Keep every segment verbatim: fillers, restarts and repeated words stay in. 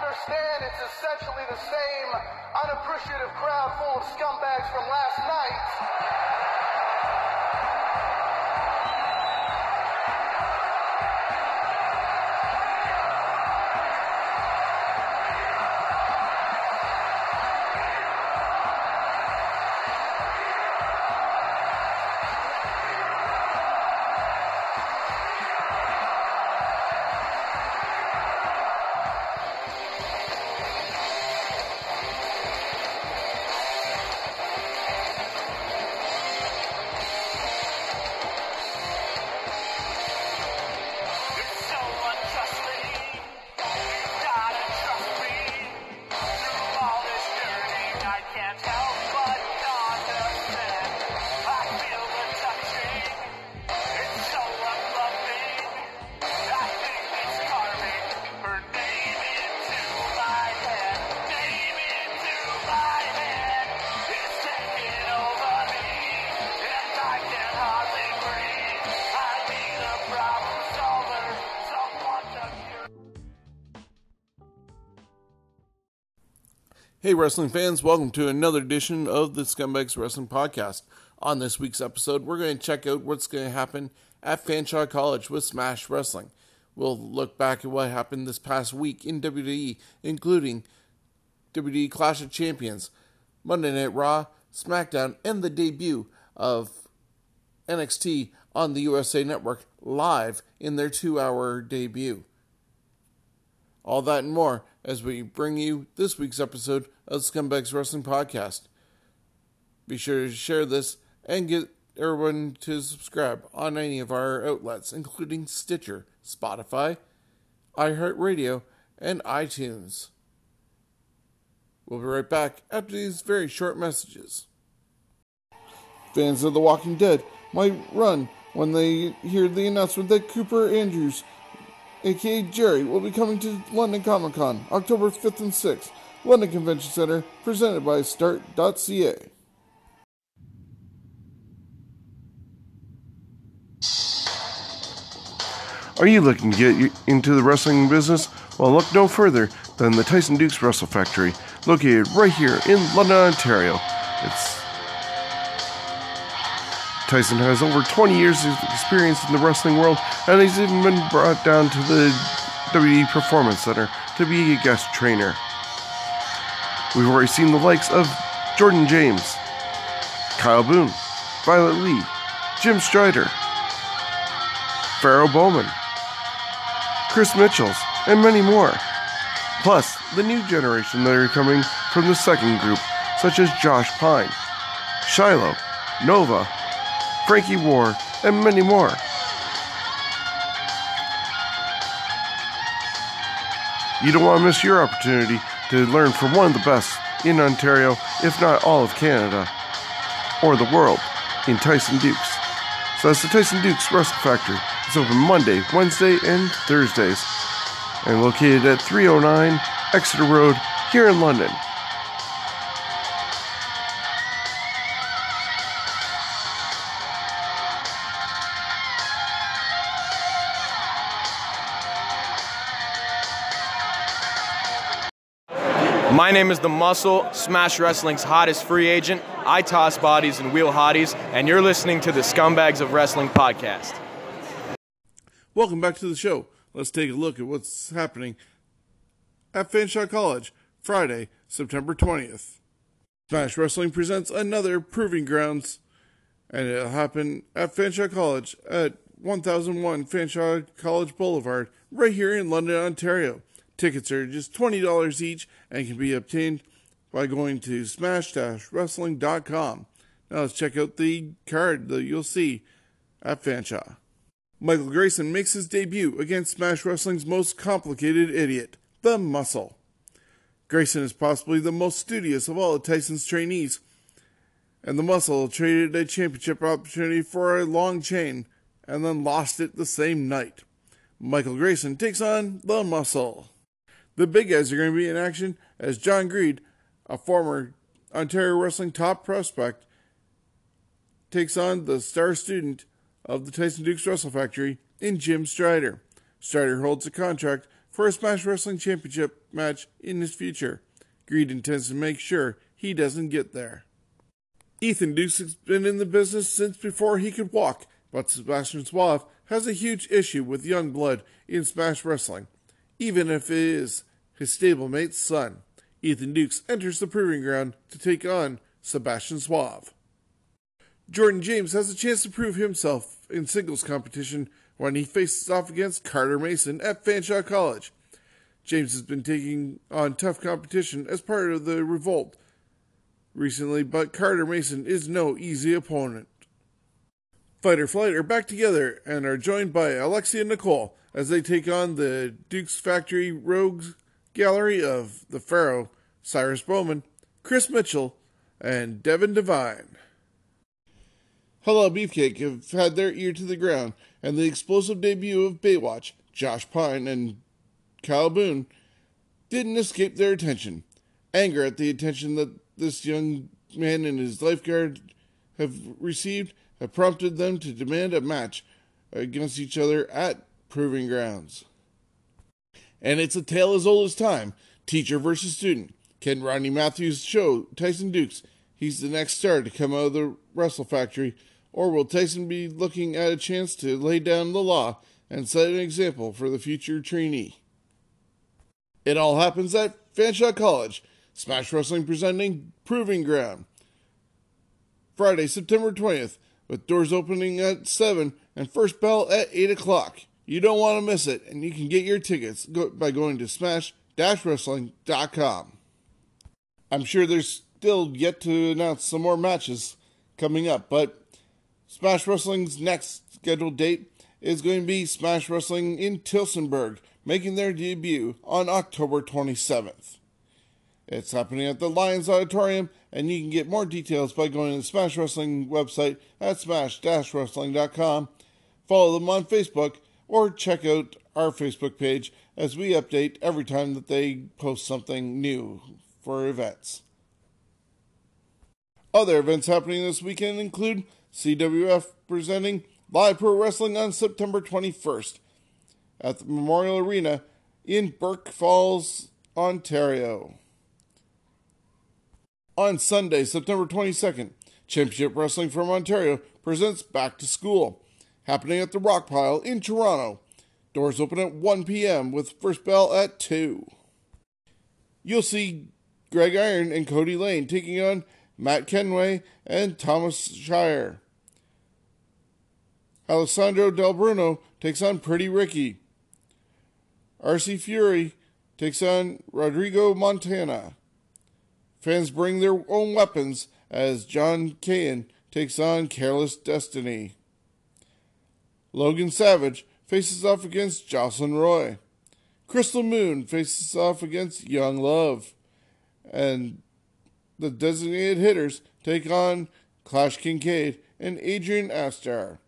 understand it's essentially the same unappreciative crowd full of scumbags from last night. Hey wrestling fans, welcome to another edition of the Scumbags Wrestling Podcast. On this week's episode, we're going to check out what's going to happen at Fanshawe College with Smash Wrestling. We'll look back at what happened this past week in W W E, including W W E Clash of Champions, Monday Night Raw, SmackDown, and the debut of N X T on the U S A Network live in their two-hour debut. All that and more as we bring you this week's episode of the Scumbags Wrestling Podcast. Be sure to share this and get everyone to subscribe on any of our outlets, including Stitcher, Spotify, iHeartRadio, and iTunes. We'll be right back after these very short messages. Fans of The Walking Dead might run when they hear the announcement that Cooper Andrews, aka Jerry, will be coming to London Comic Con October fifth and sixth, London Convention Center, presented by Start dot C A. Are you looking to get into the wrestling business? Well, look no further than the Tyson Dukes Wrestle Factory, located right here in London, Ontario. It's Tyson has over twenty years of experience in the wrestling world, and he's even been brought down to the W W E Performance Center to be a guest trainer. We've already seen the likes of Jordan James, Kyle Boone, Violet Lee, Jim Strider, Pharaoh Bowman, Chris Mitchells, and many more. Plus, the new generation that are coming from the second group, such as Josh Pine, Shiloh, Nova, Frankie War, and many more. You don't want to miss your opportunity to learn from one of the best in Ontario, if not all of Canada, or the world, in Tyson Dukes. So that's the Tyson Dukes Wrestle Factory. It's open Monday, Wednesday, and Thursdays, and located at three oh nine Exeter Road here in London. My name is The Muscle, Smash Wrestling's hottest free agent. I toss bodies and wheel hotties, and you're listening to the Scumbags of Wrestling podcast. Welcome back to the show. Let's take a look at what's happening at Fanshawe College, Friday, September twentieth. Smash Wrestling presents another Proving Grounds, and it'll happen at Fanshawe College at one thousand one Fanshawe College Boulevard, right here in London, Ontario. Tickets are just twenty dollars each and can be obtained by going to smash dash wrestling dot com. Now let's check out the card that you'll see at Fanshawe. Michael Grayson makes his debut against Smash Wrestling's most complicated idiot, The Muscle. Grayson is possibly the most studious of all of Tyson's trainees, and The Muscle traded a championship opportunity for a long chain and then lost it the same night. Michael Grayson takes on The Muscle. The big guys are going to be in action as John Greed, a former Ontario Wrestling top prospect, takes on the star student of the Tyson Dukes Wrestle Factory in Jim Strider. Strider holds a contract for a Smash Wrestling Championship match in his future. Greed intends to make sure he doesn't get there. Ethan Dukes has been in the business since before he could walk, but Sebastian Suave has a huge issue with young blood in Smash Wrestling, even if it is his stablemate's son. Ethan Dukes enters the proving ground to take on Sebastian Suave. Jordan James has a chance to prove himself in singles competition when he faces off against Carter Mason at Fanshawe College. James has been taking on tough competition as part of the Revolt recently, but Carter Mason is no easy opponent. Fight or Flight are back together and are joined by Alexia Nicole as they take on the Duke's Factory Rogues Gallery of the Pharaoh, Cyrus Bowman, Chris Mitchell, and Devin Devine. Hello Beefcake have had their ear to the ground, and the explosive debut of Baywatch, Josh Pine, and Kyle Boone didn't escape their attention. Anger at the attention that this young man and his lifeguard have received have prompted them to demand a match against each other at Proving Grounds. And it's a tale as old as time. Teacher versus student. Can Rodney Matthews show Tyson Dukes he's the next star to come out of the Wrestle Factory, or will Tyson be looking at a chance to lay down the law and set an example for the future trainee? It all happens at Fanshawe College. Smash Wrestling presenting Proving Ground. Friday, September twentieth, with doors opening at seven and first bell at eight o'clock. You don't want to miss it, and you can get your tickets by going to smash dash wrestling dot com. I'm sure there's still yet to announce some more matches coming up, but Smash Wrestling's next scheduled date is going to be Smash Wrestling in Tillsonburg, making their debut on October twenty-seventh. It's happening at the Lions Auditorium, and you can get more details by going to the Smash Wrestling website at smash dash wrestling dot com. Follow them on Facebook, or check out our Facebook page as we update every time that they post something new for events. Other events happening this weekend include C W F presenting Live Pro Wrestling on September twenty-first at the Memorial Arena in Burke Falls, Ontario. On Sunday, September twenty-second, Championship Wrestling from Ontario presents Back to School, happening at the Rock Pile in Toronto. Doors open at one p.m. with first bell at two. You'll see Greg Iron and Cody Lane taking on Matt Kenway and Thomas Shire. Alessandro Del Bruno takes on Pretty Ricky. R C Fury takes on Rodrigo Montana. Fans bring their own weapons as John Cain takes on Careless Destiny. Logan Savage faces off against Jocelyn Roy. Crystal Moon faces off against Young Love. And the designated hitters take on Clash Kincaid and Adrian Astar.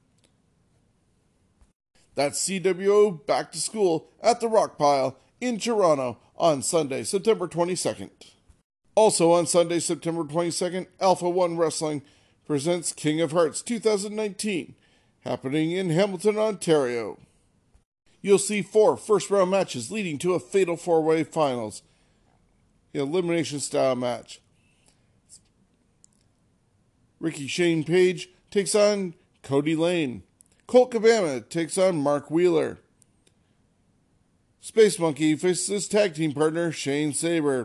That's C W O Back to School at the Rock Pile in Toronto on Sunday, September twenty-second. Also on Sunday, September twenty-second, Alpha One Wrestling presents King of Hearts two thousand nineteen, happening in Hamilton, Ontario. You'll see four first-round matches leading to a fatal four-way finals, elimination-style match. Ricky Shane Page takes on Cody Lane. Colt Cabana takes on Mark Wheeler. Space Monkey faces his tag team partner Shane Saber.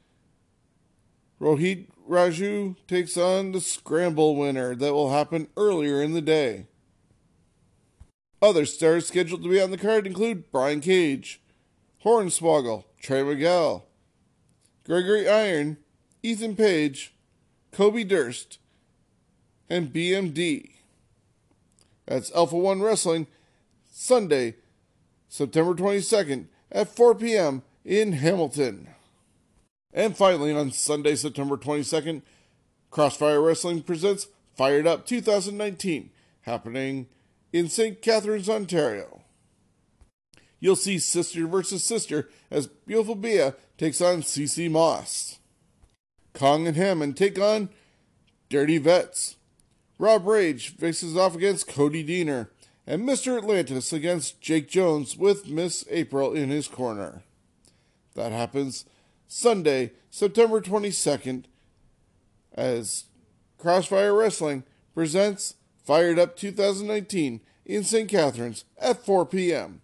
Rohit Raju takes on the Scramble winner that will happen earlier in the day. Other stars scheduled to be on the card include Brian Cage, Hornswoggle, Trey Miguel, Gregory Iron, Ethan Page, Kobe Durst, and B M D. That's Alpha One Wrestling, Sunday, September twenty-second at four p.m. in Hamilton. And finally, on Sunday, September twenty-second, Crossfire Wrestling presents Fired Up two thousand nineteen, happening in Saint Catharines, Ontario. You'll see Sister versus Sister as Beautiful Bia takes on C C Moss. Kong and Hammond take on Dirty Vets. Rob Rage faces off against Cody Diener, and Mister Atlantis against Jake Jones with Miss April in his corner. That happens Sunday, September twenty-second, as Crossfire Wrestling presents Fired Up two thousand nineteen in Saint Catharines at four p.m.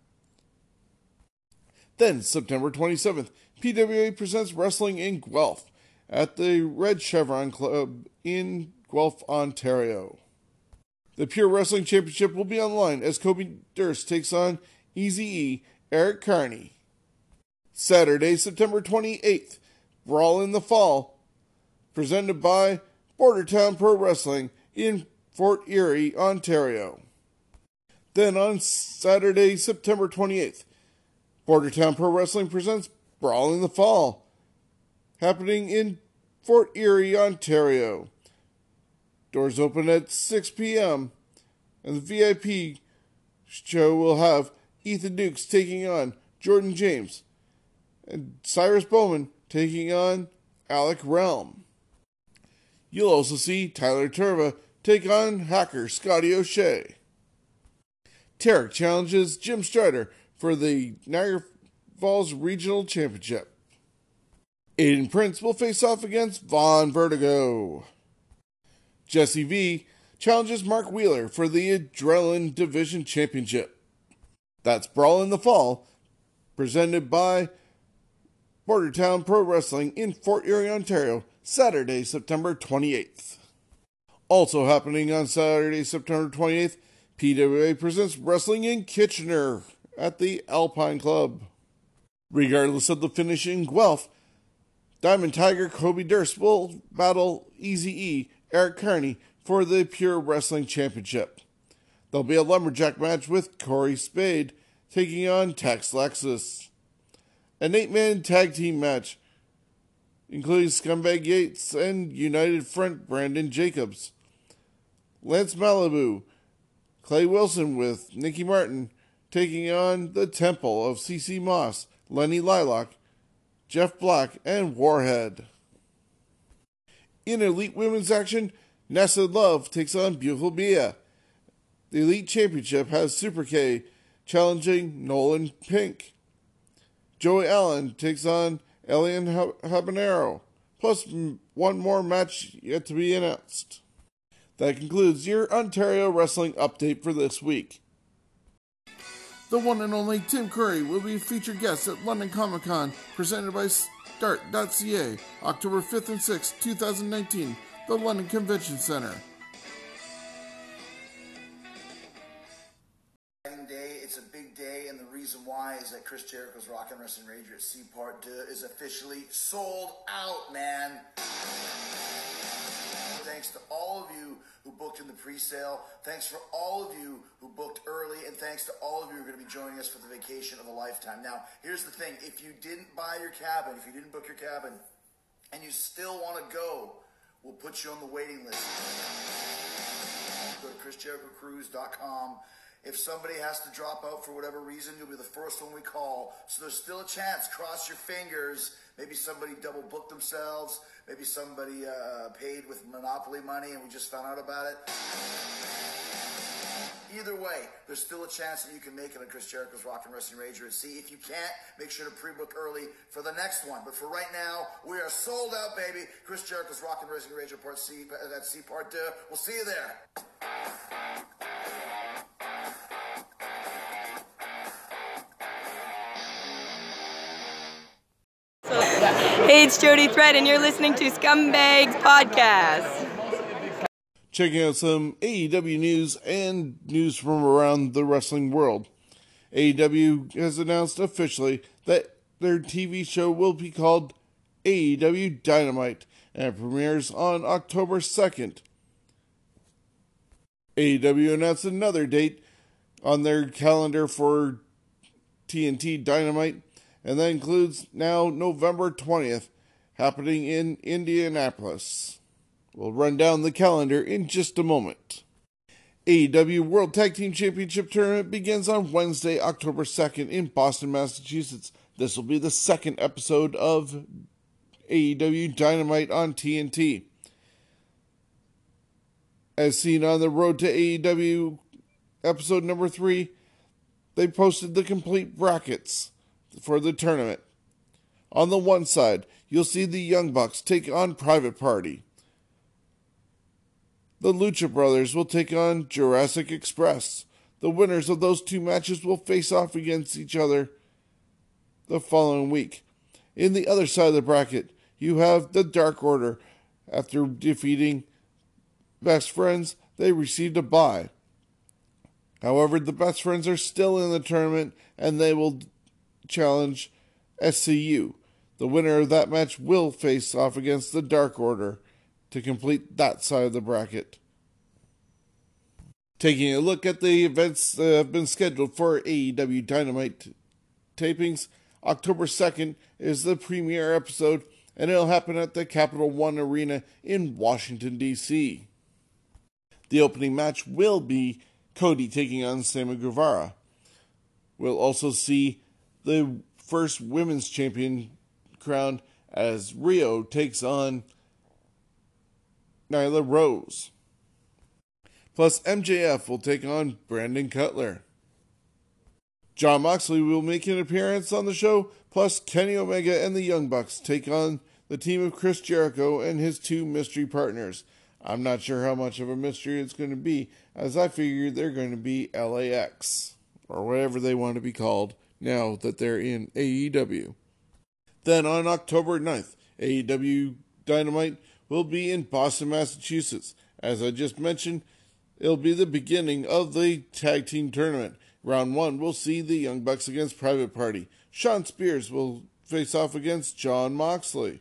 Then, September twenty-seventh, P W A presents Wrestling in Guelph at the Red Chevron Club in Guelph, Ontario. The Pure Wrestling Championship will be online as Kobe Durst takes on Eazy-E Eric Carney. Saturday, September twenty-eighth, Brawl in the Fall, presented by Bordertown Pro Wrestling in Fort Erie, Ontario. Then on Saturday, September twenty-eighth, Bordertown Pro Wrestling presents Brawl in the Fall, happening in Fort Erie, Ontario. Doors open at six p.m. and the V I P show will have Ethan Dukes taking on Jordan James and Cyrus Bowman taking on Alec Realm. You'll also see Tyler Turva take on hacker Scotty O'Shea. Tarek challenges Jim Strider for the Niagara Falls Regional Championship. Aiden Prince will face off against Von Vertigo. Jesse V challenges Mark Wheeler for the Adrenaline Division Championship. That's Brawl in the Fall, presented by Bordertown Pro Wrestling in Fort Erie, Ontario, Saturday, September twenty-eighth. Also happening on Saturday, September twenty-eighth, P W A presents Wrestling in Kitchener at the Alpine Club. Regardless of the finish in Guelph, Diamond Tiger Kobe Durst will battle Eazy-E Eric Carney for the Pure Wrestling Championship. There'll be a lumberjack match with Corey Spade taking on Tex Lexus. An eight-man tag team match, including Scumbag Yates and United Front Brandon Jacobs. Lance Malibu, Clay Wilson with Nicky Martin taking on the Temple of C C Moss, Lenny Lilac, Jeff Black, and Warhead. In Elite Women's action, Nessa Love takes on Beautiful Bia. The Elite Championship has Super K challenging Nolan Pink. Joey Allen takes on Elian Habanero, plus one more match yet to be announced. That concludes your Ontario Wrestling update for this week. The one and only Tim Curry will be a featured guest at London Comic Con, presented by Start dot C A, October fifth and sixth, twenty nineteen, the London Convention Center. Day, it's a big day, and the reason why is that Chris Jericho's Rockin' Wrestling Rager at C Part two is officially sold out, man. Thanks to all of you who booked in the pre-sale. Thanks for all of you who booked early, and thanks to all of you who are going to be joining us for the vacation of a lifetime. Now, here's the thing. If you didn't buy your cabin, if you didn't book your cabin, and you still want to go, we'll put you on the waiting list. Go to chris jericho cruise dot com. If somebody has to drop out for whatever reason, you'll be the first one we call. So there's still a chance. Cross your fingers. Maybe somebody double booked themselves. Maybe somebody uh, paid with Monopoly money and we just found out about it. Either way, there's still a chance that you can make it on Chris Jericho's Rockin' Wrestling Rager at Sea. If you can't, make sure to pre-book early for the next one. But for right now, we are sold out, baby. Chris Jericho's Rockin' Wrestling Rager Part C, at C Part two. We'll see you there. Hey, it's Jody Thread, and you're listening to Scumbags Podcast. Checking out some A E W news and news from around the wrestling world. A E W has announced officially that their T V show will be called A E W Dynamite and premieres on October second. A E W announced another date on their calendar for T N T Dynamite, and that includes now November twentieth, happening in Indianapolis. We'll run down the calendar in just a moment. A E W World Tag Team Championship Tournament begins on Wednesday, October second in Boston, Massachusetts. This will be the second episode of A E W Dynamite on T N T. As seen on the road to A E W episode number three, they posted the complete brackets for the tournament. On the one side, you'll see the Young Bucks take on Private Party. The Lucha Brothers will take on Jurassic Express. The winners of those two matches will face off against each other the following week. In the other side of the bracket, you have the Dark Order. After defeating Best Friends, they received a bye. However, the Best Friends are still in the tournament, and they will challenge S C U. The winner of that match will face off against the Dark Order to complete that side of the bracket. Taking a look at the events that have been scheduled for A E W Dynamite tapings, October second is the premiere episode, and it'll happen at the Capital One Arena in Washington, D C The opening match will be Cody taking on Sammy Guevara. We'll also see the first women's champion crowned as Rio takes on Nyla Rose. Plus, M J F will take on Brandon Cutler. Jon Moxley will make an appearance on the show, plus Kenny Omega and the Young Bucks take on the team of Chris Jericho and his two mystery partners. I'm not sure how much of a mystery it's going to be, as I figure they're going to be L A X, or whatever they want to be called now that they're in A E W. Then on October ninth, A E W Dynamite will be in Boston, Massachusetts. As I just mentioned, it'll be the beginning of the tag team tournament. Round one will see the Young Bucks against Private Party. Shawn Spears will face off against Jon Moxley.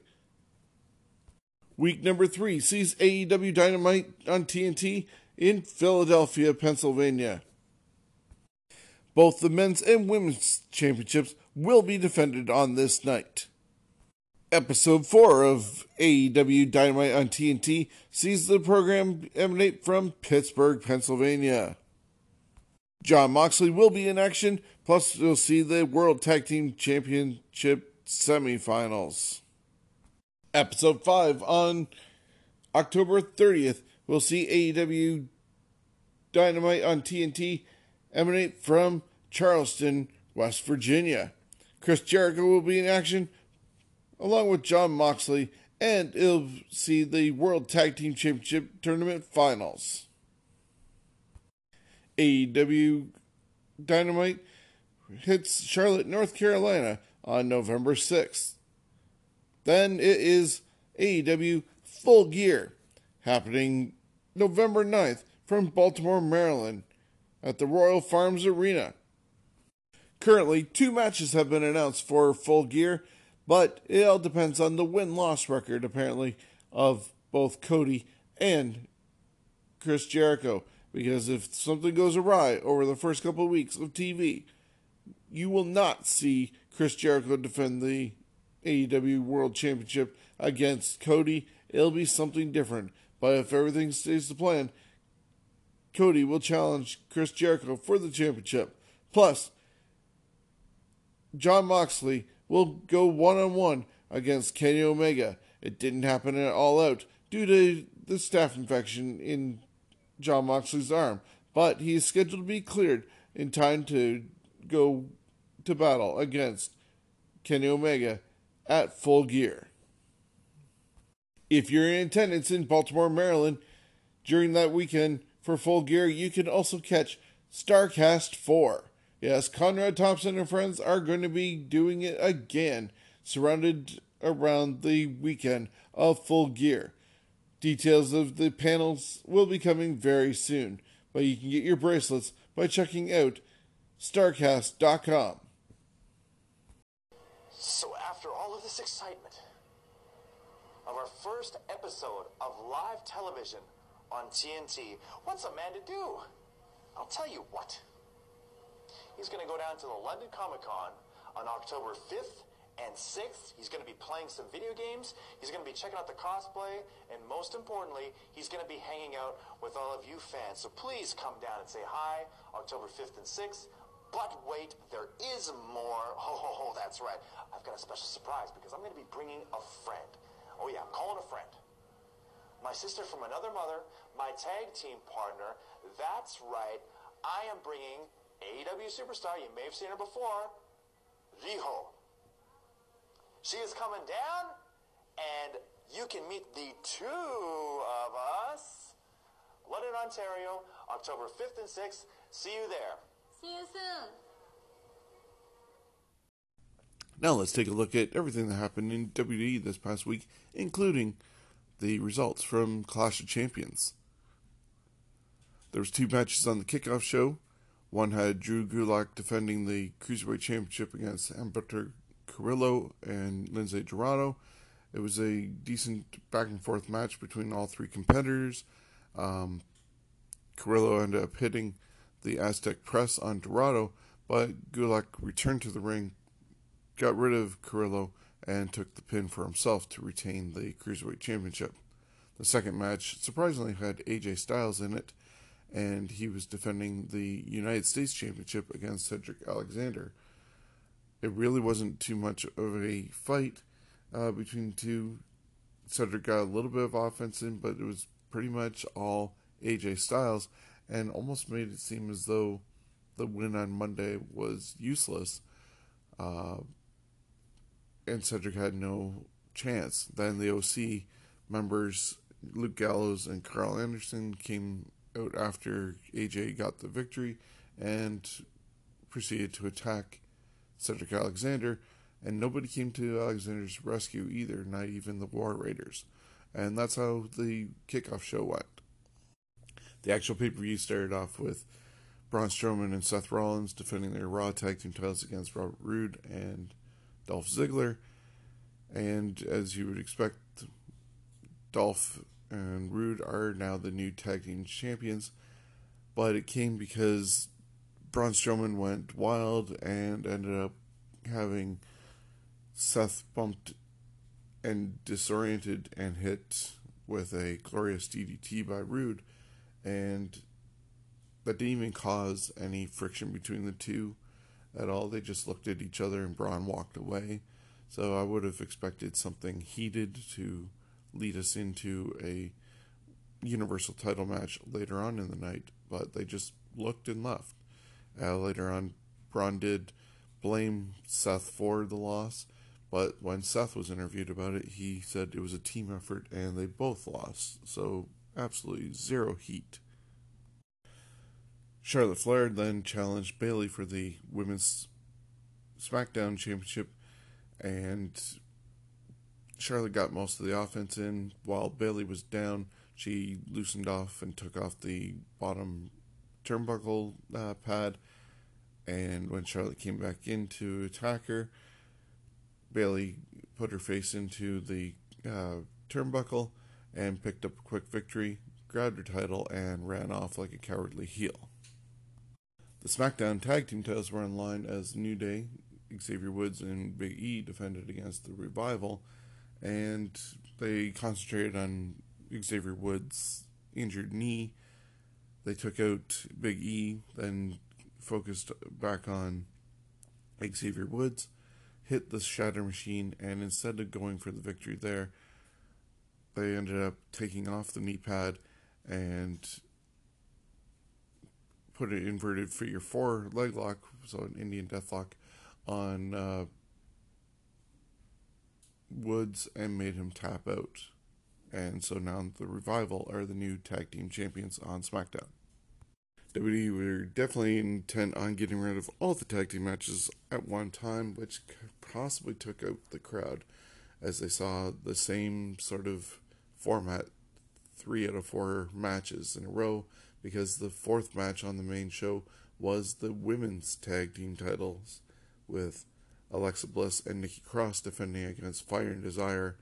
Week number three sees A E W Dynamite on T N T in Philadelphia, Pennsylvania. Both the men's and women's championships will be defended on this night. Episode four of A E W Dynamite on T N T sees the program emanate from Pittsburgh, Pennsylvania. Jon Moxley will be in action, plus you'll see the World Tag Team Championship semifinals. Episode five on October thirtieth, we'll see A E W Dynamite on T N T emanate from Charleston, West Virginia. Chris Jericho will be in action, along with Jon Moxley, and it'll see the World Tag Team Championship Tournament Finals. A E W Dynamite hits Charlotte, North Carolina on November sixth. Then it is A E W Full Gear, happening November ninth from Baltimore, Maryland, at the Royal Farms Arena. Currently, two matches have been announced for Full Gear, but it all depends on the win-loss record, apparently, of both Cody and Chris Jericho. Because if something goes awry over the first couple of weeks of T V, you will not see Chris Jericho defend the A E W World Championship against Cody. It'll be something different. But if everything stays to plan, Cody will challenge Chris Jericho for the championship. Plus, Jon Moxley will go one-on-one against Kenny Omega. It didn't happen at All Out due to the staph infection in Jon Moxley's arm, but he is scheduled to be cleared in time to go to battle against Kenny Omega at Full Gear. If you're in attendance in Baltimore, Maryland during that weekend for Full Gear, you can also catch Starrcast four. Yes, Conrad Thompson and friends are going to be doing it again, surrounded around the weekend of Full Gear. Details of the panels will be coming very soon, but you can get your bracelets by checking out starrcast dot com. So after all of this excitement of our first episode of live television on T N T, what's a man to do? I'll tell you what. He's going to go down to the London Comic Con on October fifth and sixth. He's going to be playing some video games. He's going to be checking out the cosplay. And most importantly, he's going to be hanging out with all of you fans. So please come down and say hi October fifth and sixth. But wait, there is more. Oh, that's right. I've got a special surprise because I'm going to be bringing a friend. Oh, yeah, I'm calling a friend. My sister from another mother, my tag team partner. That's right. I am bringing A E W superstar, you may have seen her before, Riho. She is coming down, and you can meet the two of us. London, Ontario, October fifth and sixth. See you there. See you soon. Now let's take a look at everything that happened in W W E this past week, including the results from Clash of Champions. There was two matches on the kickoff show. One had Drew Gulak defending the Cruiserweight Championship against Humberto Carrillo and Lince Dorado. It was a decent back-and-forth match between all three competitors. Um, Carrillo ended up hitting the Aztec press on Dorado, but Gulak returned to the ring, got rid of Carrillo, and took the pin for himself to retain the Cruiserweight Championship. The second match surprisingly had A J Styles in it, and he was defending the United States Championship against Cedric Alexander. It really wasn't too much of a fight uh, between the two. Cedric got a little bit of offense in, but it was pretty much all A J Styles, and almost made it seem as though the win on Monday was useless, uh, and Cedric had no chance. Then the O C members, Luke Gallows and Carl Anderson, came out after A J got the victory and proceeded to attack Cedric Alexander, and nobody came to Alexander's rescue either, not even the War Raiders. And that's how the kickoff show went. The actual pay-per-view started off with Braun Strowman and Seth Rollins defending their Raw Tag Team titles against Robert Roode and Dolph Ziggler. And as you would expect, Dolph and Roode are now the new tag team champions, but it came because Braun Strowman went wild and ended up having Seth bumped and disoriented and hit with a glorious D D T by Roode, and that didn't even cause any friction between the two at all. They just looked at each other and Braun walked away. So I would have expected something heated to lead us into a Universal title match later on in the night, but they just looked and left. Uh, later on, Braun did blame Seth for the loss, but when Seth was interviewed about it, he said it was a team effort and they both lost, so absolutely zero heat. Charlotte Flair then challenged Bayley for the Women's SmackDown Championship, and Charlotte got most of the offense in. While Bayley was down, she loosened off and took off the bottom turnbuckle uh, pad, and when Charlotte came back in to attack her, Bayley put her face into the uh, turnbuckle and picked up a quick victory, grabbed her title, and ran off like a cowardly heel. The SmackDown Tag Team titles were on line as New Day, Xavier Woods, and Big E defended against the Revival, and they concentrated on Xavier Woods' injured knee. They took out Big E, then focused back on Xavier Woods, hit the Shatter Machine, and instead of going for the victory there, they ended up taking off the knee pad and put an inverted figure four leg lock, so an Indian Deathlock, on uh, Woods and made him tap out. And so now the Revival are the new tag team champions on SmackDown. W W E were definitely intent on getting rid of all the tag team matches at one time, which possibly took out the crowd, as they saw the same sort of format three out of four matches in a row, because the fourth match on the main show was the women's tag team titles, with Alexa Bliss and Nikki Cross defending against Fire and Desire,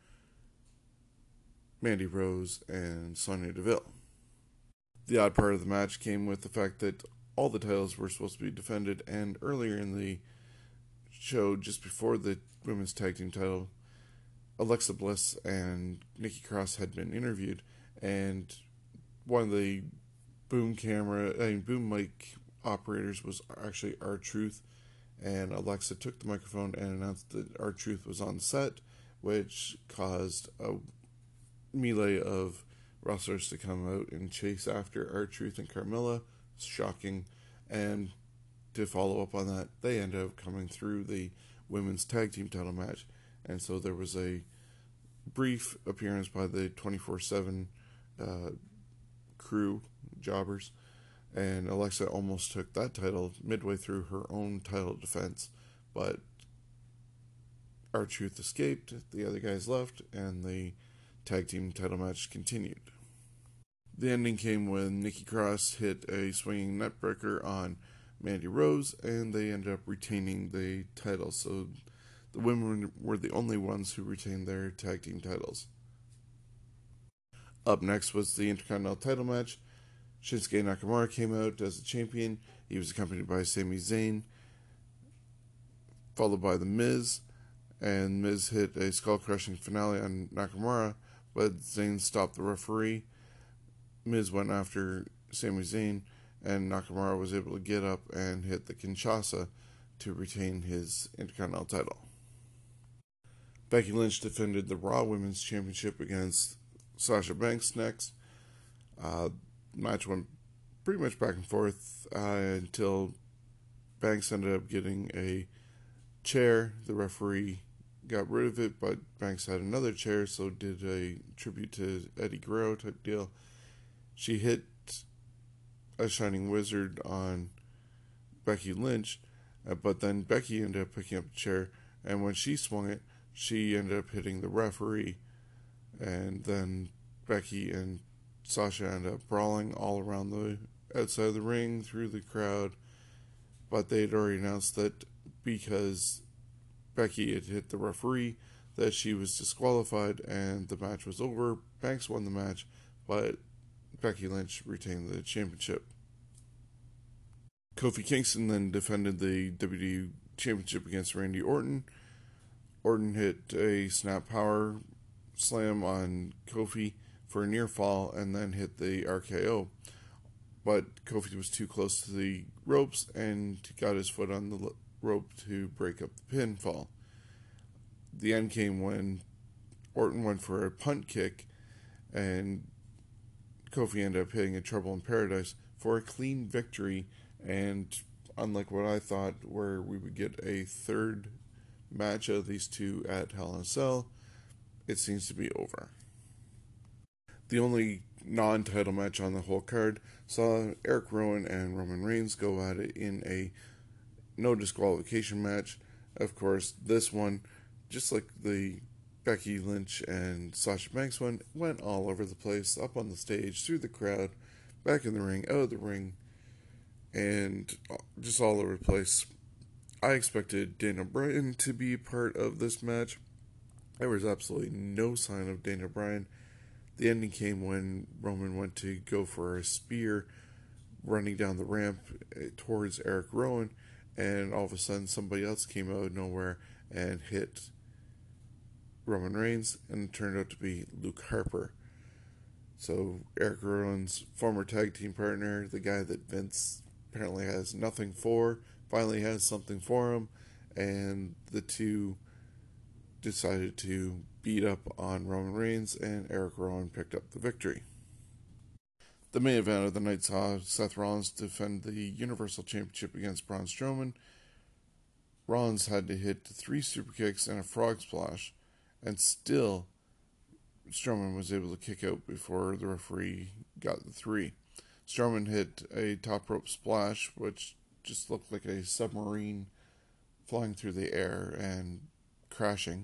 Mandy Rose, and Sonya Deville. The odd part of the match came with the fact that all the titles were supposed to be defended, and earlier in the show, just before the women's tag team title, Alexa Bliss and Nikki Cross had been interviewed, and one of the boom camera, I mean, boom mic operators was actually R-Truth, and Alexa took the microphone and announced that R-Truth was on set, which caused a melee of wrestlers to come out and chase after R-Truth and Carmella. Shocking. And to follow up on that, they ended up coming through the women's tag team title match. And so there was a brief appearance by the twenty-four seven uh, crew, jobbers, and Alexa almost took that title midway through her own title defense, but R-Truth escaped, the other guys left, and the tag team title match continued. The ending came when Nikki Cross hit a swinging neckbreaker on Mandy Rose, and they ended up retaining the title. So the women were the only ones who retained their tag team titles. Up next was the Intercontinental title match. Shinsuke Nakamura came out as the champion. He was accompanied by Sami Zayn, followed by The Miz, and Miz hit a skull-crushing finale on Nakamura, but Zayn stopped the referee. Miz went after Sami Zayn, and Nakamura was able to get up and hit the Kinshasa to retain his Intercontinental title. Becky Lynch defended the Raw Women's Championship against Sasha Banks next. Uh, match went pretty much back and forth uh, until Banks ended up getting a chair. The referee got rid of it, but Banks had another chair, so did a tribute to Eddie Guerrero type deal. She hit a Shining Wizard on Becky Lynch, uh, but then Becky ended up picking up the chair, and when she swung it, she ended up hitting the referee, and then Becky and Sasha ended up brawling all around the outside of the ring, through the crowd, but they had already announced that because Becky had hit the referee, that she was disqualified, and the match was over. Banks won the match, but Becky Lynch retained the championship. Kofi Kingston then defended the W W E Championship against Randy Orton. Orton hit a snap power slam on Kofi for a near fall and then hit the R K O. But Kofi was too close to the ropes and got his foot on the rope to break up the pinfall. The end came when Orton went for a punt kick and Kofi ended up hitting a Trouble in Paradise for a clean victory, and unlike what I thought, where we would get a third match of these two at Hell in a Cell, it seems to be over. The only non-title match on the whole card saw Eric Rowan and Roman Reigns go at it in a no disqualification match. Of course, this one, just like the Becky Lynch and Sasha Banks one, went all over the place, up on the stage, through the crowd, back in the ring, out of the ring, and just all over the place. I expected Daniel Bryan to be part of this match. There was absolutely no sign of Daniel Bryan. The ending came when Roman went to go for a spear running down the ramp towards Eric Rowan, and all of a sudden somebody else came out of nowhere and hit Roman Reigns, and it turned out to be Luke Harper. So Eric Rowan's former tag team partner, the guy that Vince apparently has nothing for, finally has something for him, and the two decided to beat up on Roman Reigns, and Eric Rowan picked up the victory. The main event of the night saw Seth Rollins defend the Universal Championship against Braun Strowman. Rollins had to hit three super kicks and a frog splash, and still Strowman was able to kick out before the referee got the three. Strowman hit a top rope splash, which just looked like a submarine flying through the air and crashing.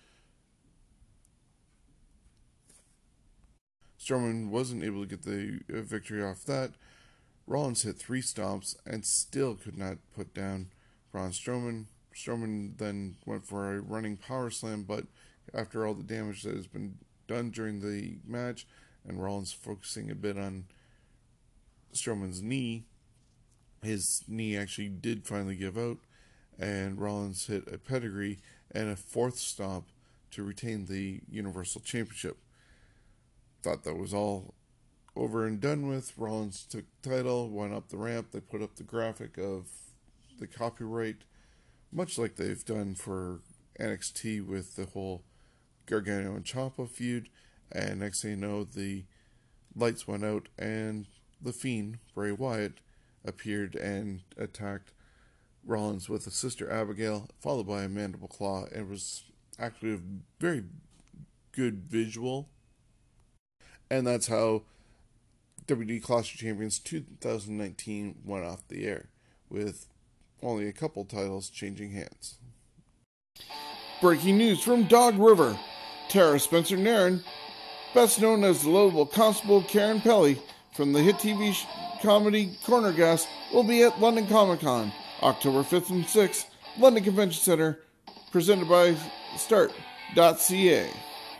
Strowman wasn't able to get the victory off that. Rollins hit three stomps and still could not put down Braun Strowman. Strowman then went for a running power slam, but after all the damage that has been done during the match, and Rollins focusing a bit on Strowman's knee, his knee actually did finally give out, and Rollins hit a pedigree and a fourth stomp to retain the Universal Championship. Thought that was all over and done with. Rollins took the title, went up the ramp, they put up the graphic of the copyright, much like they've done for N X T with the whole Gargano and Ciampa feud, and next thing you know, the lights went out and The Fiend, Bray Wyatt, appeared and attacked Rollins with a Sister Abigail, followed by a mandible claw. It was actually a very good visual. And that's how W W E Clash of Champions two thousand nineteen went off the air, with only a couple titles changing hands. Breaking news from Dog River. Tara Spencer Nairn, best known as the lovable Constable Karen Pelly from the hit T V sh- comedy Corner Gas, will be at London Comic Con, October fifth and sixth, London Convention Center, presented by start dot c a.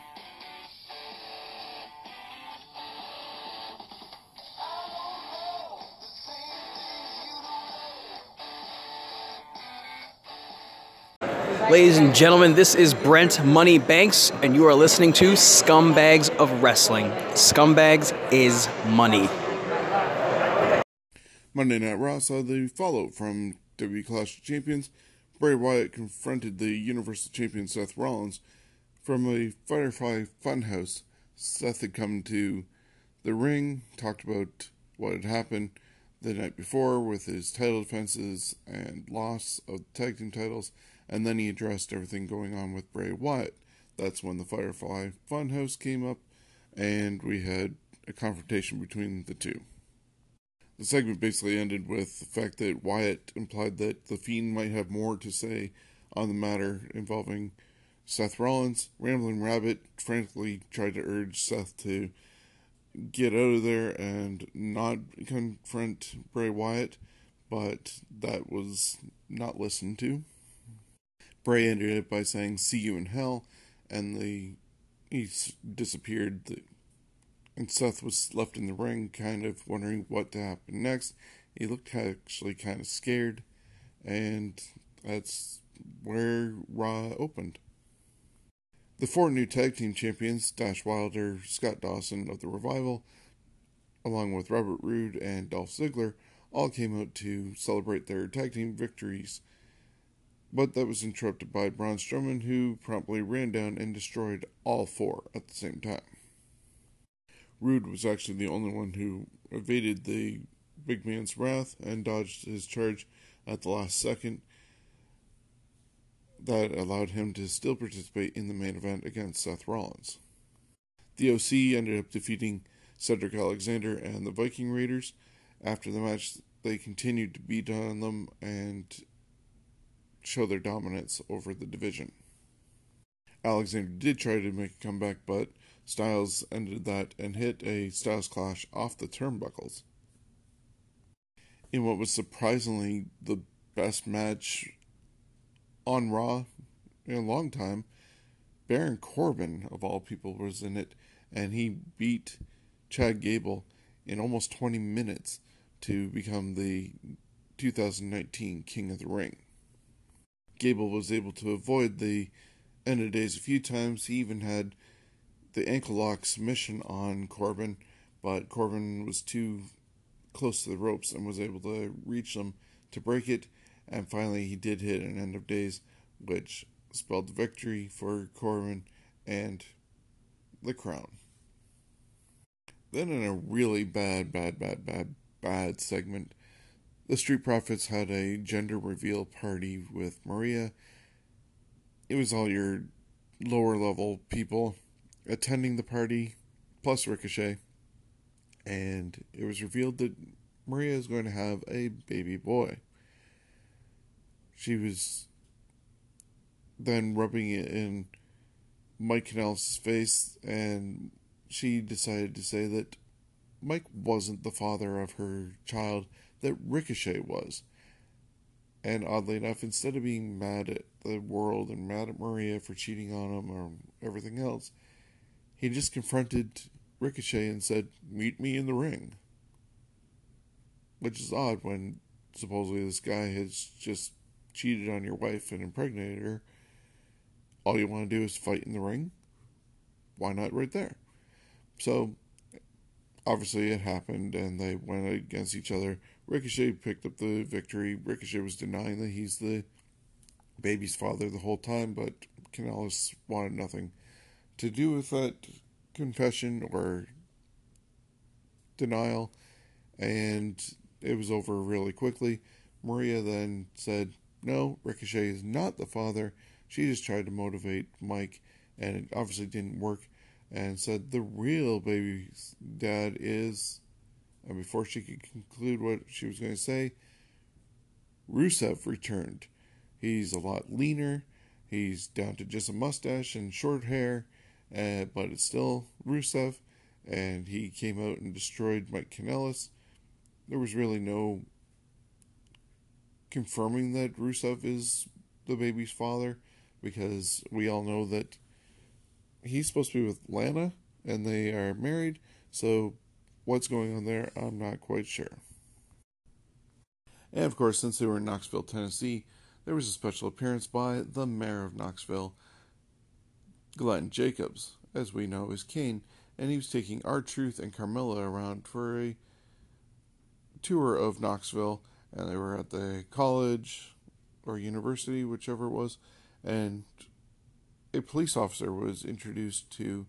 Ladies and gentlemen, this is Brent Money Banks, and you are listening to Scumbags of Wrestling. Scumbags is money. Monday Night Raw saw the fallout from W W E Clash of Champions. Bray Wyatt confronted the Universal Champion Seth Rollins from a Firefly Funhouse. Seth had come to the ring, talked about what had happened the night before with his title defenses and loss of the tag team titles, and then he addressed everything going on with Bray Wyatt. That's when the Firefly Funhouse came up, and we had a confrontation between the two. The segment basically ended with the fact that Wyatt implied that The Fiend might have more to say on the matter involving Seth Rollins. Rambling Rabbit frantically tried to urge Seth to get out of there and not confront Bray Wyatt, but that was not listened to. Bray ended it by saying, "See you in hell," and the he disappeared. And Seth was left in the ring, kind of wondering what to happen next. He looked actually kind of scared, and that's where Raw opened. The four new tag team champions, Dash Wilder, Scott Dawson of the Revival, along with Robert Roode and Dolph Ziggler, all came out to celebrate their tag team victories. But that was interrupted by Braun Strowman, who promptly ran down and destroyed all four at the same time. Roode was actually the only one who evaded the big man's wrath and dodged his charge at the last second. That allowed him to still participate in the main event against Seth Rollins. The O C ended up defeating Cedric Alexander and the Viking Raiders. After the match, they continued to beat on them and show their dominance over the division. Alexander did try to make a comeback, but Styles ended that and hit a Styles Clash off the turnbuckles. In what was surprisingly the best match on Raw in a long time, Baron Corbin, of all people, was in it, and he beat Chad Gable in almost twenty minutes to become the two thousand nineteen King of the Ring. Gable was able to avoid the end of days a few times. He even had the ankle lock submission on Corbin, but Corbin was too close to the ropes and was able to reach them to break it, and finally he did hit an end of days, which spelled victory for Corbin and the crown. Then in a really bad, bad, bad, bad, bad segment, the Street Profits had a gender reveal party with Maria. It was all your lower level people attending the party, plus Ricochet, and it was revealed that Maria is going to have a baby boy. She was then rubbing it in Mike Kanellis' face, and she decided to say that Mike wasn't the father of her child, that Ricochet was. And oddly enough, instead of being mad at the world and mad at Maria for cheating on him or everything else, he just confronted Ricochet and said, "Meet me in the ring." Which is odd when supposedly this guy has just cheated on your wife and impregnated her. All you want to do is fight in the ring? Why not right there? So, obviously it happened and they went against each other. Ricochet picked up the victory. Ricochet was denying that he's the baby's father the whole time, but Kanellis wanted nothing to do with that confession or denial, and it was over really quickly. Maria then said, no, Ricochet is not the father. She just tried to motivate Mike, and it obviously didn't work, and said the real baby's dad is, and before she could conclude what she was going to say, Rusev returned. He's a lot leaner. He's down to just a mustache and short hair, uh, but it's still Rusev, and he came out and destroyed Mike Kanellis. There was really no confirming that Rusev is the baby's father, because we all know that he's supposed to be with Lana, and they are married, so what's going on there, I'm not quite sure. And of course, since they were in Knoxville, Tennessee, there was a special appearance by the mayor of Knoxville, Glenn Jacobs, as we know is Kane, and he was taking R-Truth and Carmella around for a tour of Knoxville, and they were at the college or university, whichever it was, and a police officer was introduced to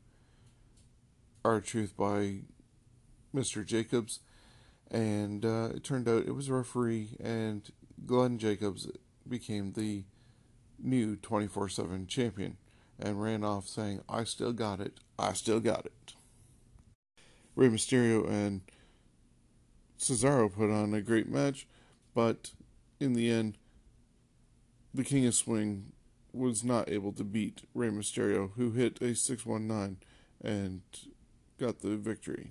R-Truth by Mister Jacobs, and uh, it turned out it was a referee, and Glenn Jacobs became the new twenty-four seven champion, and ran off saying, I still got it, I still got it. Rey Mysterio and Cesaro put on a great match, but in the end, the King of Swing was not able to beat Rey Mysterio, who hit a six one nine and got the victory.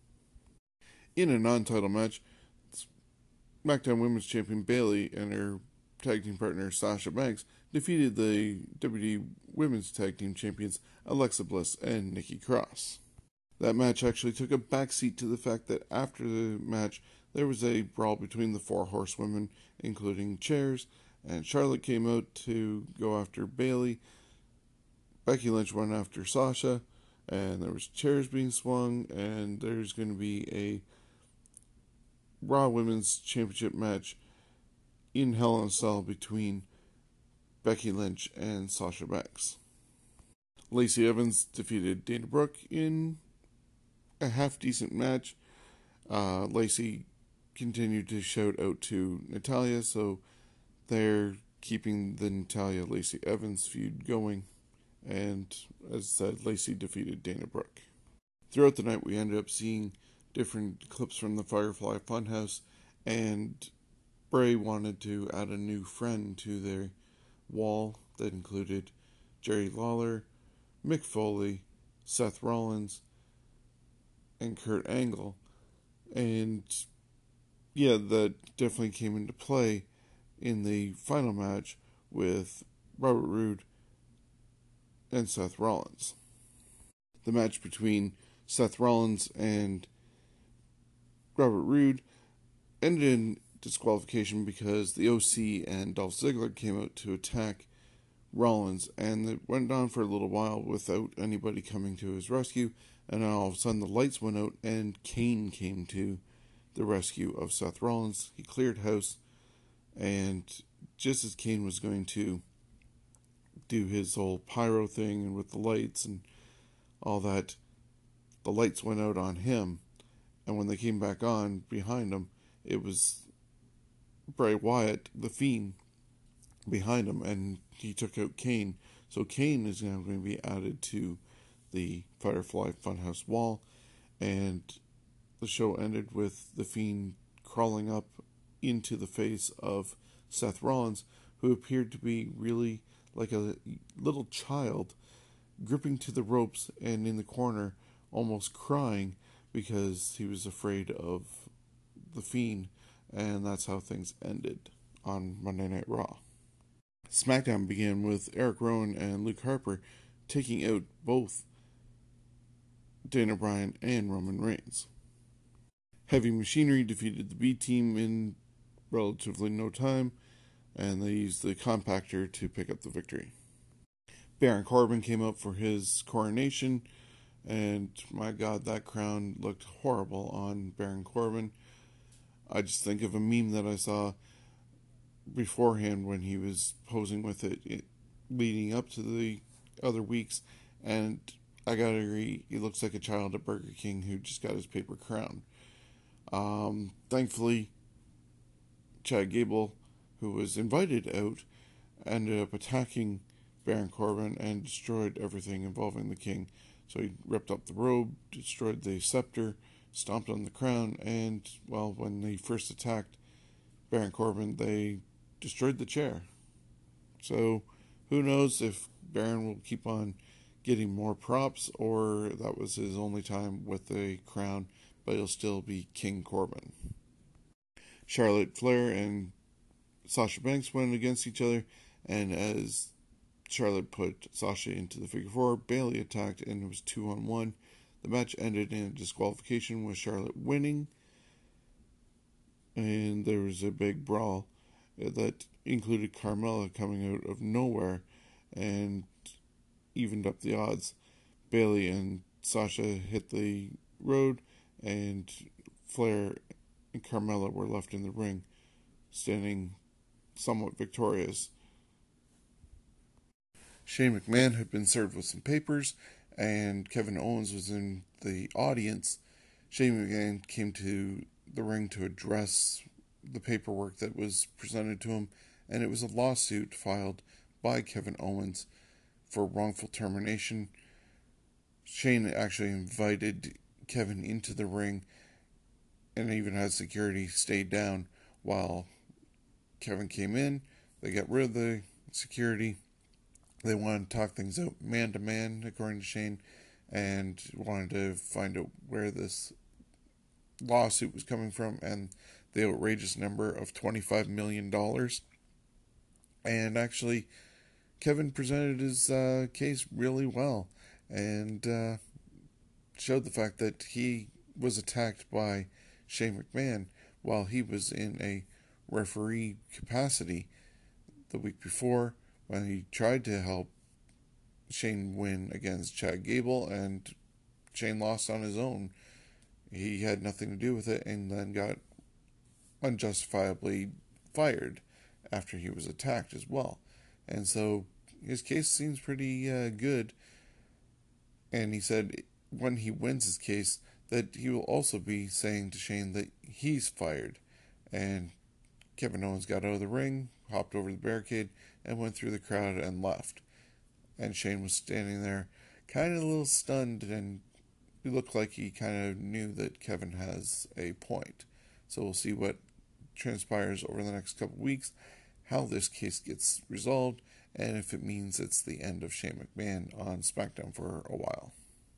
In a non-title match, SmackDown Women's Champion Bayley and her tag team partner Sasha Banks defeated the W W E Women's Tag Team Champions Alexa Bliss and Nikki Cross. That match actually took a backseat to the fact that after the match, there was a brawl between the four horsewomen, including chairs, and Charlotte came out to go after Bayley. Becky Lynch went after Sasha, and there was chairs being swung, and there's going to be a Raw Women's Championship match in Hell in a Cell between Becky Lynch and Sasha Banks. Lacey Evans defeated Dana Brooke in a half-decent match. Uh, Lacey continued to shout out to Natalya, so they're keeping the Natalya-Lacey Evans feud going. And as I said, Lacey defeated Dana Brooke. Throughout the night, we ended up seeing different clips from the Firefly Funhouse, and Bray wanted to add a new friend to their wall that included Jerry Lawler, Mick Foley, Seth Rollins, and Kurt Angle. And yeah, that definitely came into play in the final match with Robert Roode and Seth Rollins. The match between Seth Rollins and Robert Roode ended in disqualification because the O C and Dolph Ziggler came out to attack Rollins, and it went on for a little while without anybody coming to his rescue, and all of a sudden the lights went out and Kane came to the rescue of Seth Rollins. He cleared house, and just as Kane was going to do his whole pyro thing and with the lights and all that, the lights went out on him, and when they came back on behind him, it was Bray Wyatt, the Fiend, behind him, and he took out Kane. So Kane is now going to be added to the Firefly Funhouse wall, and the show ended with the Fiend crawling up into the face of Seth Rollins, who appeared to be really like a little child, gripping to the ropes and in the corner, almost crying because he was afraid of the Fiend, and that's how things ended on Monday Night Raw. SmackDown began with Eric Rowan and Luke Harper taking out both Daniel Bryan and Roman Reigns. Heavy Machinery defeated the B-Team in relatively no time, and they used the compactor to pick up the victory. Baron Corbin came up for his coronation, and my God, that crown looked horrible on Baron Corbin. I just think of a meme that I saw beforehand when he was posing with it, it leading up to the other weeks, and I gotta agree, he looks like a child at Burger King who just got his paper crown. Um, thankfully, Chad Gable, who was invited out, ended up attacking Baron Corbin and destroyed everything involving the king. So he ripped up the robe, destroyed the scepter, stomped on the crown, and, well, when they first attacked Baron Corbin, they destroyed the chair. So who knows if Baron will keep on getting more props, or that was his only time with the crown, but he'll still be King Corbin. Charlotte Flair and Sasha Banks went against each other, and as Charlotte put Sasha into the figure four, Bayley attacked, and it was two on one. The match ended in a disqualification with Charlotte winning, and there was a big brawl that included Carmella coming out of nowhere and evened up the odds. Bayley and Sasha hit the road, and Flair and Carmella were left in the ring, standing somewhat victorious. Shane McMahon had been served with some papers, and Kevin Owens was in the audience. Shane McMahon came to the ring to address the paperwork that was presented to him, and it was a lawsuit filed by Kevin Owens for wrongful termination. Shane actually invited Kevin into the ring and even had security stay down while Kevin came in. They got rid of the security. They wanted to talk things out man to man, according to Shane, and wanted to find out where this lawsuit was coming from and the outrageous number of twenty-five million dollars. And actually, Kevin presented his uh, case really well and uh, showed the fact that he was attacked by Shane McMahon while he was in a referee capacity the week before, when he tried to help Shane win against Chad Gable, and Shane lost on his own. He had nothing to do with it, and then got unjustifiably fired after he was attacked as well. And so his case seems pretty uh, good. And he said when he wins his case that he will also be saying to Shane that he's fired. And Kevin Owens got out of the ring, hopped over the barricade, and went through the crowd and left. And Shane was standing there, kind of a little stunned, and it looked like he kind of knew that Kevin has a point. So we'll see what transpires over the next couple weeks, how this case gets resolved, and if it means it's the end of Shane McMahon on SmackDown for a while.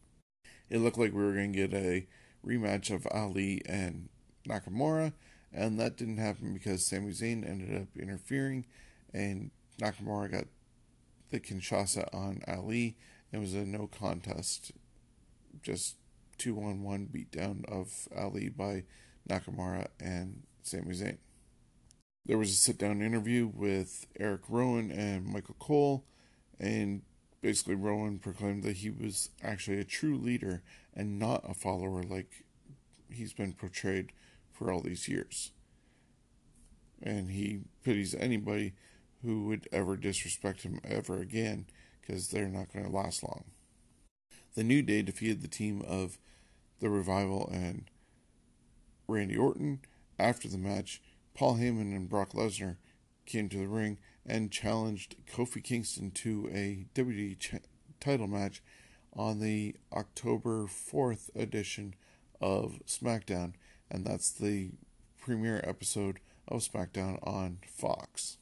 It looked like we were going to get a rematch of Ali and Nakamura, and that didn't happen because Sami Zayn ended up interfering, and Nakamura got the Kinshasa on Ali. It was a no contest, just two on one beatdown of Ali by Nakamura and Sami Zayn. There was a sit-down interview with Eric Rowan and Michael Cole, and basically Rowan proclaimed that he was actually a true leader and not a follower like he's been portrayed for all these years. And he pities anybody who would ever disrespect him ever again, because they're not going to last long. The New Day defeated the team of The Revival and Randy Orton. After the match, Paul Heyman and Brock Lesnar came to the ring and challenged Kofi Kingston to a W W E ch- title match on the October fourth edition of SmackDown, and that's the premiere episode of SmackDown on Fox.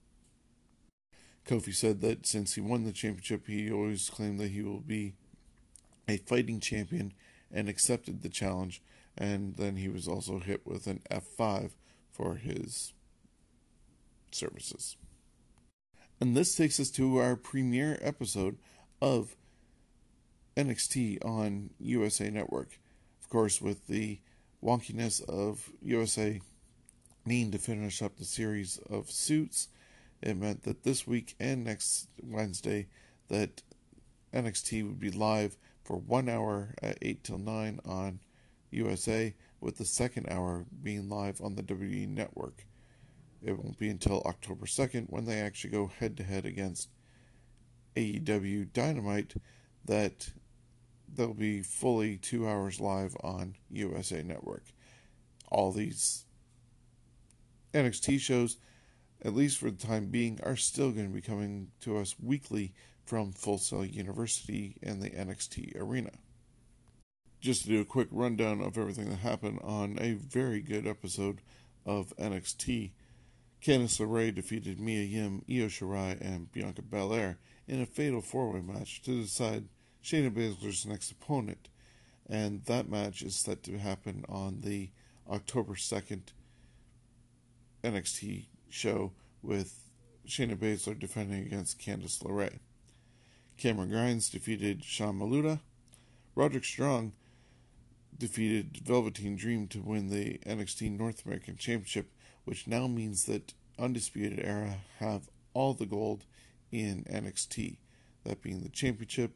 Kofi said that since he won the championship, he always claimed that he will be a fighting champion and accepted the challenge, and then he was also hit with an F five for his services. And this takes us to our premiere episode of N X T on U S A Network. Of course, with the wonkiness of U S A needing to finish up the series of Suits, it meant that this week and next Wednesday that N X T would be live for one hour at eight till nine on U S A, with the second hour being live on the W W E Network. It won't be until October second, when they actually go head-to-head against A E W Dynamite, that they'll be fully two hours live on U S A Network. All these N X T shows, at least for the time being, are still going to be coming to us weekly from Full Sail University and the N X T arena. Just to do a quick rundown of everything that happened on a very good episode of N X T, Candice LeRae defeated Mia Yim, Io Shirai, and Bianca Belair in a fatal four-way match to decide Shayna Baszler's next opponent, and that match is set to happen on the October second N X T show with Shayna Baszler defending against Candice LeRae. Cameron Grimes defeated Sean Maluta. Roderick Strong defeated Velveteen Dream to win the N X T North American Championship, which now means that Undisputed Era have all the gold in N X T, that being the championship,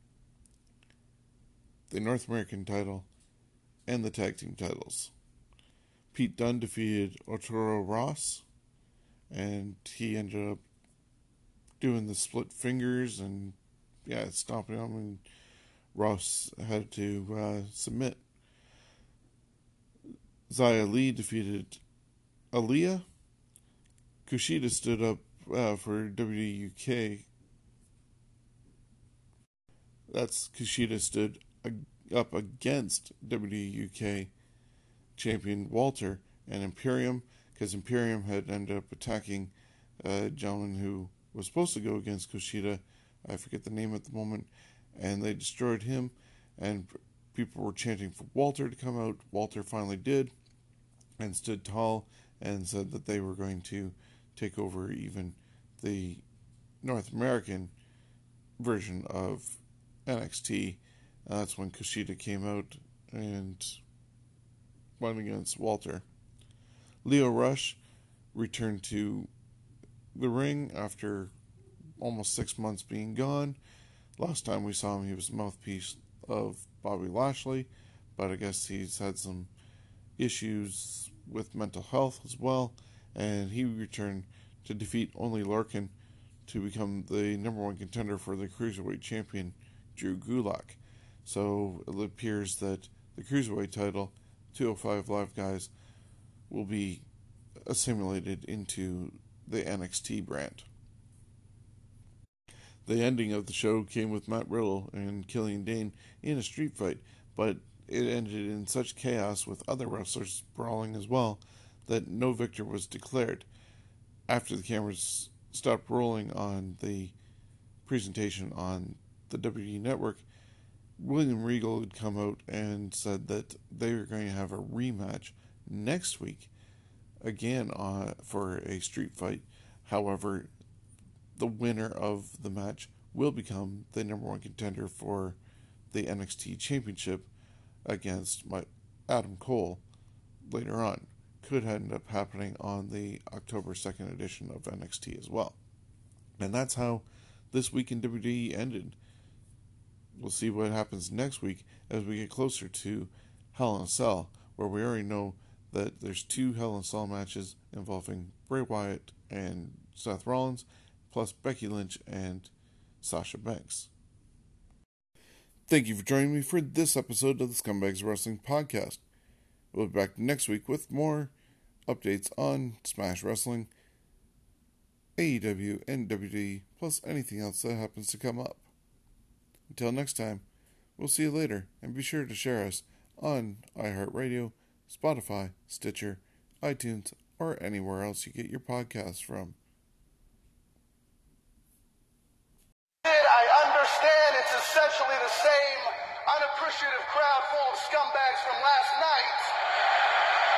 the North American title, and the tag team titles. Pete Dunne defeated Arturo Ross, and he ended up doing the split fingers and yeah, stomping him, and Ross had to uh, submit. Xia Li defeated Aaliyah. Kushida stood up uh, for W W E U K. That's Kushida stood ag- up against W W E U K champion Walter and Imperium, because Imperium had ended up attacking a gentleman who was supposed to go against Kushida. I forget the name at the moment, and they destroyed him, and people were chanting for Walter to come out. Walter finally did, and stood tall, and said that they were going to take over even the North American version of N X T. Uh, that's when Kushida came out and went against Walter. Leo Rush returned to the ring after almost six months being gone. Last time we saw him, he was the mouthpiece of Bobby Lashley, but I guess he's had some issues with mental health as well, and he returned to defeat Only Larkin to become the number one contender for the Cruiserweight champion, Drew Gulak. So it appears that the Cruiserweight title, two oh five Live guys, will be assimilated into the N X T brand. The ending of the show came with Matt Riddle and Killian Dane in a street fight, but it ended in such chaos with other wrestlers brawling as well that no victor was declared. After the cameras stopped rolling on the presentation on the W W E Network, William Regal had come out and said that they were going to have a rematch next week, again uh, for a street fight. However, the winner of the match will become the number one contender for the N X T Championship against my Adam Cole later on. Could end up happening on the October second edition of N X T as well. And that's how this week in W W E ended. We'll see what happens next week as we get closer to Hell in a Cell, where we already know that there's two Hell in a Cell matches involving Bray Wyatt and Seth Rollins, plus Becky Lynch and Sasha Banks. Thank you for joining me for this episode of the Scumbags Wrestling Podcast. We'll be back next week with more updates on Smash Wrestling, A E W, and W W E, plus anything else that happens to come up. Until next time, we'll see you later, and be sure to share us on iHeartRadio, Spotify, Stitcher, iTunes, or anywhere else you get your podcasts from. I understand it's essentially the same unappreciative crowd full of scumbags from last night.